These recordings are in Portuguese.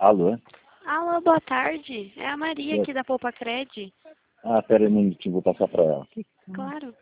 Alô? Alô, boa tarde. É a Maria É. aqui da Poupa Cred. Pera aí um minutinho, vou passar pra ela. Claro.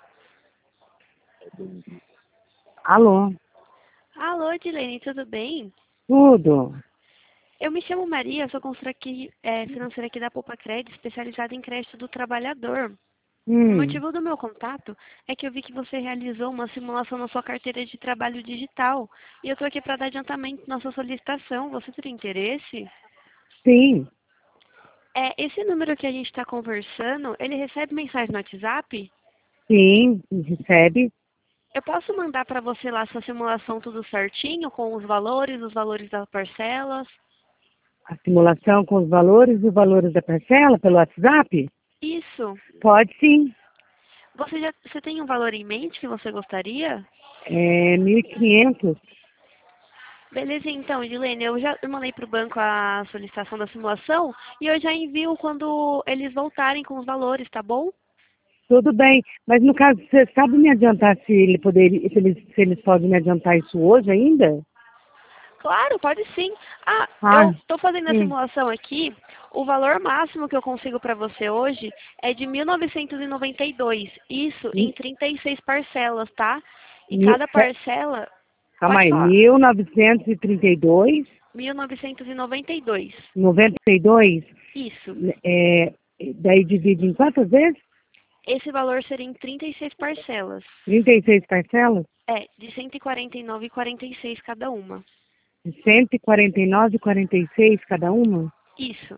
Alô? Alô, Dilene, tudo bem? Tudo? Eu me chamo Maria, sou financeira aqui da Poupa Cred, especializada em crédito do trabalhador. O motivo do meu contato é que eu vi que você realizou uma simulação na sua carteira de trabalho digital. E eu estou aqui para dar adiantamento na sua solicitação. Você teria interesse? Sim. Esse número que a gente está conversando, ele recebe mensagem no WhatsApp? Sim, recebe. Eu posso mandar para você lá sua simulação tudo certinho, com os valores das parcelas? A simulação com os valores e os valores da parcela pelo WhatsApp? Isso. Pode sim. Você tem um valor em mente que você gostaria? É 1.500. Beleza, então, Edilene, eu mandei para o banco a solicitação da simulação e eu já envio quando eles voltarem com os valores, tá bom? Tudo bem. Mas no caso, você sabe me adiantar se eles podem me adiantar isso hoje ainda? Claro, pode sim. Ah, Eu estou fazendo a sim. simulação aqui. O valor máximo que eu consigo para você hoje é de 1.992. Isso em 36 parcelas, tá? E Mil, cada parcela, calma pode aí, falar, 1932, 1.992. 92, Isso. daí divide em quantas vezes? Esse valor seria em 36 parcelas. 36 parcelas? De 149,46 cada uma. De 149,46 cada uma? Isso.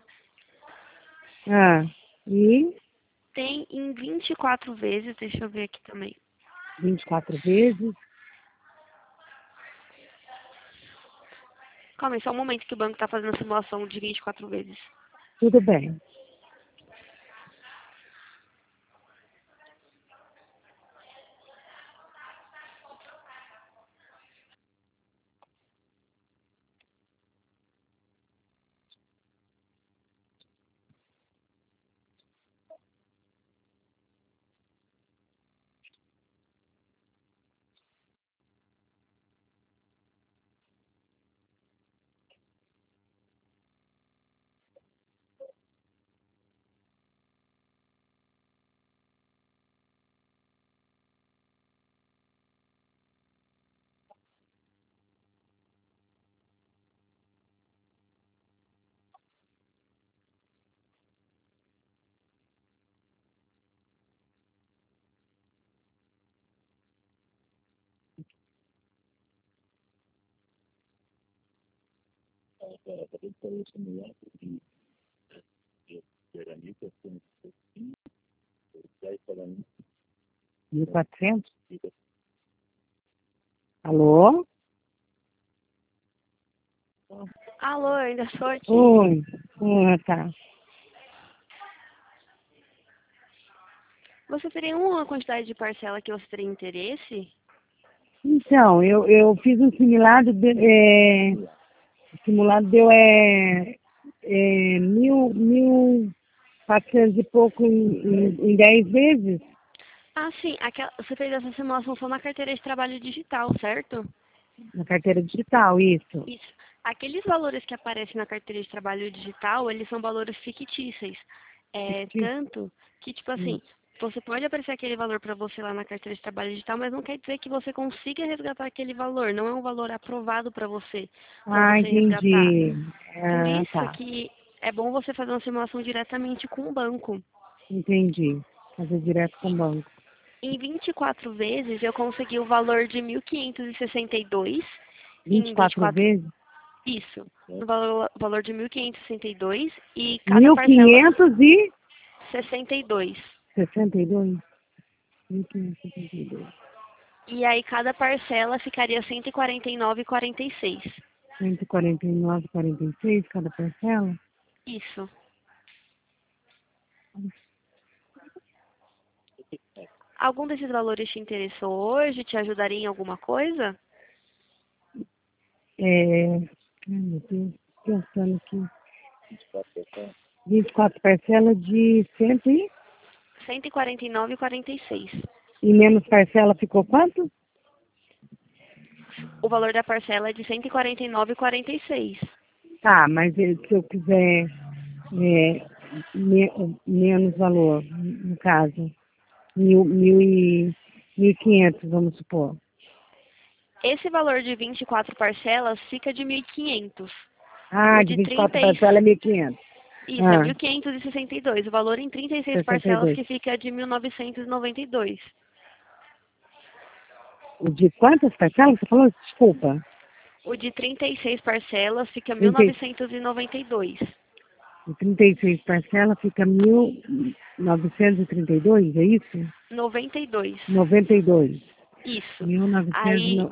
E Tem em 24 vezes, deixa eu ver aqui também. 24 vezes. Calma aí, só um momento que o banco está fazendo a simulação de 24 vezes. Tudo bem. Mil quatrocentos? Alô? Alô, eu ainda estou aqui. Oi. Tá. Você teria uma quantidade de parcela que você teria interesse? Então, eu fiz um simulado, o simulado deu mil quatrocentos e pouco em 10 vezes Sim, você fez essa simulação só na carteira de trabalho digital, certo? na carteira digital, isso. Isso. Aqueles valores que aparecem na carteira de trabalho digital, eles são valores fictícios. Tanto que, tipo assim, você pode aparecer aquele valor para você lá na carteira de trabalho digital, mas não quer dizer que você consiga resgatar aquele valor. Não é um valor aprovado para você resgatar. Entendi. Por isso Tá. que é bom você fazer uma simulação diretamente com o banco. Entendi. Fazer direto com o banco. Em 24 vezes, eu consegui o valor de 1.562. Em 24 24, vezes? isso. No valor de 1.562 e cada Mil parcela quinhentos e 62. 62? 1.562. E aí cada parcela ficaria 149,46. 149,46 cada parcela? Isso. Algum desses valores te interessou hoje? Te ajudaria em alguma coisa? Ai, meu Deus, pensando aqui. 24 parcelas de 100 149,46. e menos parcela ficou quanto? O valor da parcela é de 149,46. Tá, mas se eu quiser menos valor, no caso, 1.500, vamos supor. Esse valor de 24 parcelas fica de 1.500. Ah, O de de 24 30 parcelas é 1.500. isso, é Ah, 1.562. O valor em 36 parcelas 62. que fica de 1.992. O de quantas parcelas você falou? Desculpa. O de 36 parcelas fica 30, 1.992. de 36 parcelas fica 1.932, é isso? 92. 92. Isso. 1900 Aí,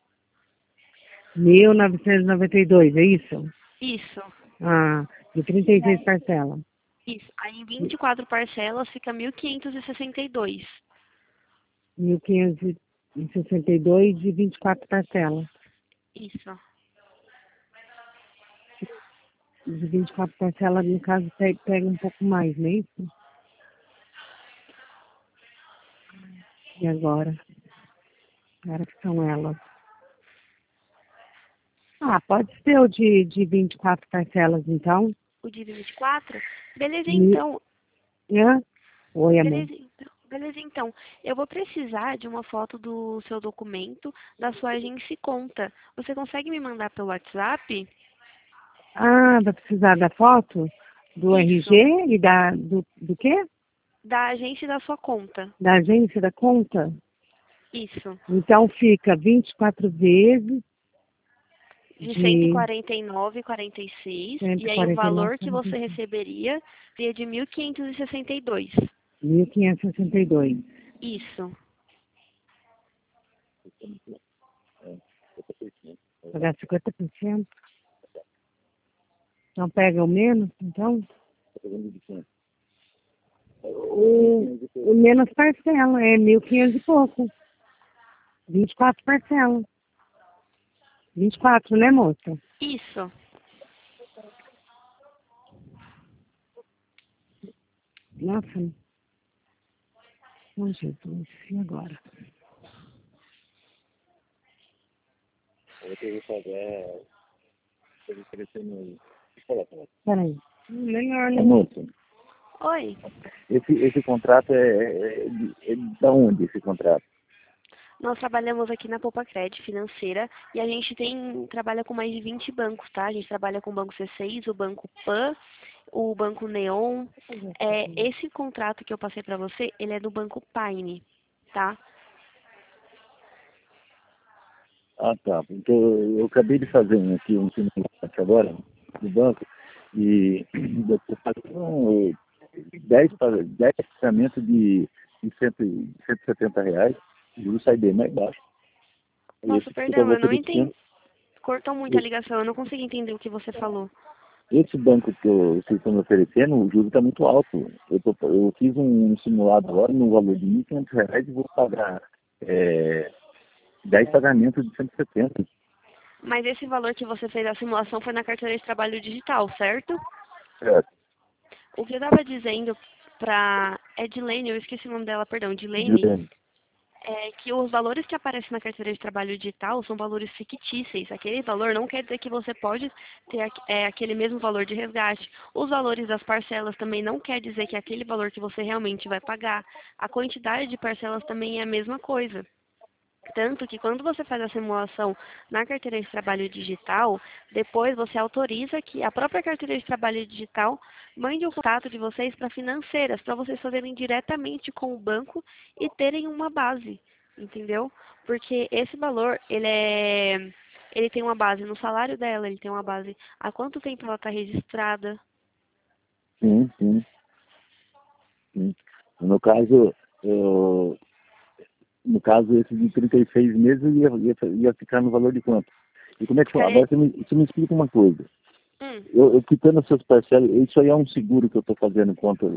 1992, é isso? isso. Ah, de 36 parcelas. Isso. Aí em 24 parcelas fica 1.562. 1.562 de 24 parcelas. Isso. De 24 parcelas, no caso, pega um pouco mais, não é isso? E agora? Agora que são elas. Ah, pode ser o de 24 parcelas, então. O de 24? Beleza, Mi- então. Hã? Oi, amor. Beleza, então. Eu vou precisar de uma foto do seu documento, da sua agência e conta. Você consegue me mandar pelo WhatsApp? Ah, vai precisar da foto? Do Isso. RG e do quê? Da agência e da sua conta. Da agência da conta? Isso. Então fica 24 vezes De de 149,46. E aí o 149, valor que você receberia seria de 1.562. 1.562. Isso. Pagar 50%. Então pega o menos, então? O menos parcela, é 1.500 e pouco. 24 parcelas. 24, né, moça? Isso. Nossa, não, Jesus, e agora? Peraí. Melhor, né? Moça, Oi. esse contrato é da onde esse contrato? Nós trabalhamos aqui na Poupa Cred Financeira e a gente trabalha com mais de 20 bancos, tá? A gente trabalha com o Banco C6, o Banco Pan, o Banco Neon. Esse contrato que eu passei para você, ele é do Banco Paine, tá? Ah, tá. Porque eu acabei de fazer aqui um simulacro agora no banco e eu estou fazendo 10 pagamentos de 170 reais, o juros sai bem mais baixo. E Nossa, esse que eu perdão, vou eu não pedir entendi. Cortou muito a ligação, eu não consegui entender o que você falou. esse banco que vocês estão me oferecendo, o juro está muito alto. Eu fiz um simulado agora no valor de R$ 1.500 e vou pagar 10 pagamentos de 170. Mas esse valor que você fez a simulação foi na carteira de trabalho digital, certo? Certo. O que eu estava dizendo para Edilene, eu esqueci o nome dela, perdão, Edilene, Juliano. é que os valores que aparecem na carteira de trabalho digital são valores fictícios. Aquele valor não quer dizer que você pode ter aquele mesmo valor de resgate. Os valores das parcelas também não quer dizer que é aquele valor que você realmente vai pagar. A quantidade de parcelas também é a mesma coisa. Tanto que quando você faz a simulação na carteira de trabalho digital, depois você autoriza que a própria carteira de trabalho digital mande o contato de vocês para financeiras, para vocês fazerem diretamente com o banco e terem uma base, entendeu? Porque esse valor, ele tem uma base no salário dela, ele tem uma base há quanto tempo ela está registrada. Sim, sim, sim. No caso, esse de 36 meses ia ficar no valor de quanto? E como é que foi? Ficaria, Agora você me explica uma coisa. hum, Eu quitando essas parcelas, isso aí é um seguro que eu estou fazendo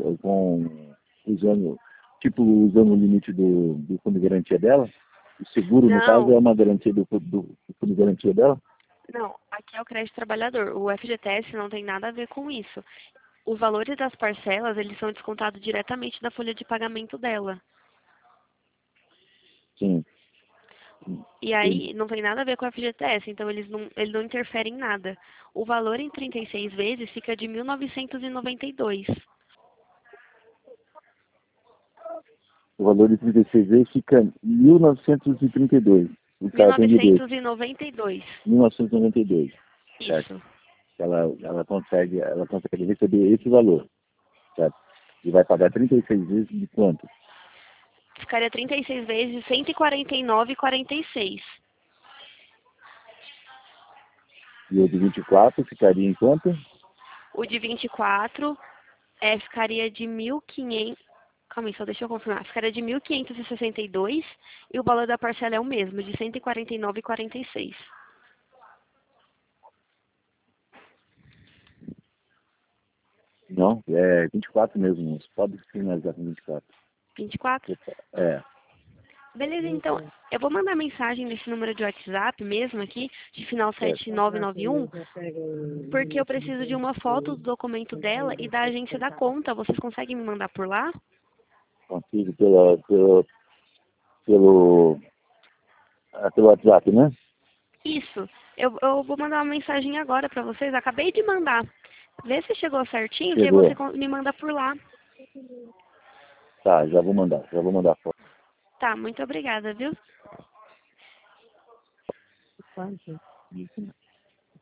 usando o limite do fundo de garantia dela? O seguro, no caso, não, é uma garantia do fundo de garantia dela? não, aqui é o crédito trabalhador. O FGTS não tem nada a ver com isso. Os valores das parcelas, eles são descontados diretamente da folha de pagamento dela. Sim. E aí não tem nada a ver com o FGTS, então ele não interfere em nada. O valor em 36 vezes fica de 1.992. O valor de 36 vezes fica 1.932. O cara tem direito. 1992. 1992. Certo? Isso. Ela consegue receber esse valor. Certo? E vai pagar 36 vezes de quanto? Ficaria 36 vezes de 149,46. E o de 24 ficaria em quanto? O de 24 ficaria de 1.500. Calma aí, só deixa eu confirmar. Ficaria de 1.562 e o valor da parcela é o mesmo, de 149,46. Não, é 24 mesmo. Pode finalizar com 24. 24? É. Beleza, então, eu vou mandar mensagem nesse número de WhatsApp mesmo aqui, de final 7991, porque eu preciso de uma foto do documento dela e da agência da conta. Vocês conseguem me mandar por lá? Consigo pelo WhatsApp, né? Isso. Eu vou mandar uma mensagem agora pra vocês. Acabei de mandar. Vê se chegou certinho, que aí Chegou. você me manda por lá. Tá, já vou mandar foto. Tá, muito obrigada, viu? Quanto?